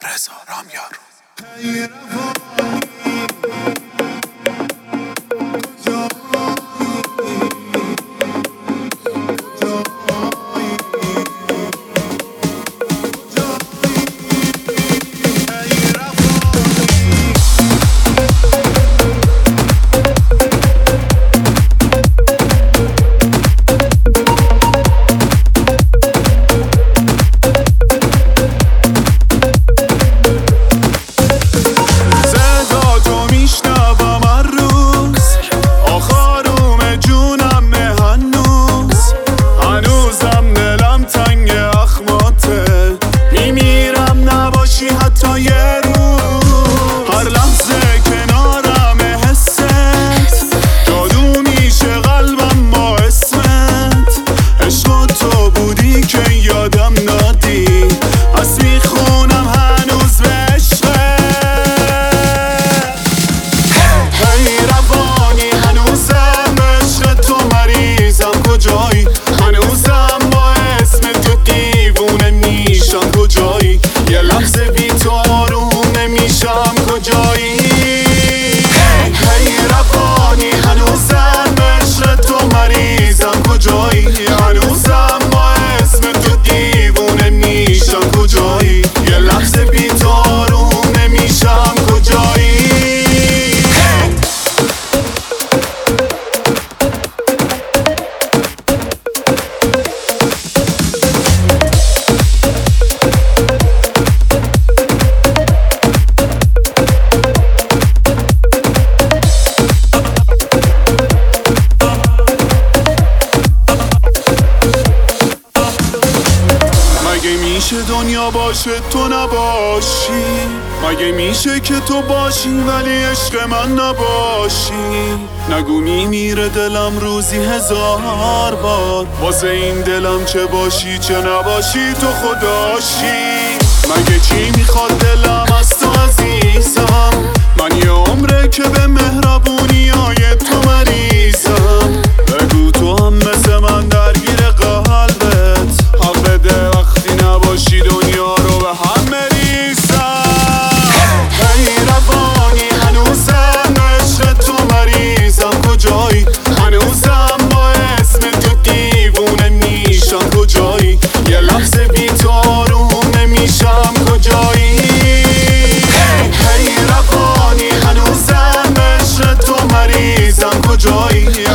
رضا رامیار. میشه دنیا باشه تو نباشی؟ مگه میشه که تو باشی ولی عشق من نباشی؟ نگو میمیره دلم روزی 1000 بار واسه این دلم، چه باشی چه نباشی تو خداشی. مگه چی میخواد دلم از تو عزیزم؟ من یه عمره که به مهربونیای تو مریضم. بگو تو هم مثل من درگیر قلبت، حق بده وقتی نباشی دنیا رو به هم مریضم. ای روانی هنوزم عشق تو مریضم، کجایی؟ هنوزم با اسم تو دیوونه میشم، کجایی؟ یه لحظه بی تو آروم نمیشم، کجایی؟ ای روانی هنوزم عشق تو مریضم، کجایی؟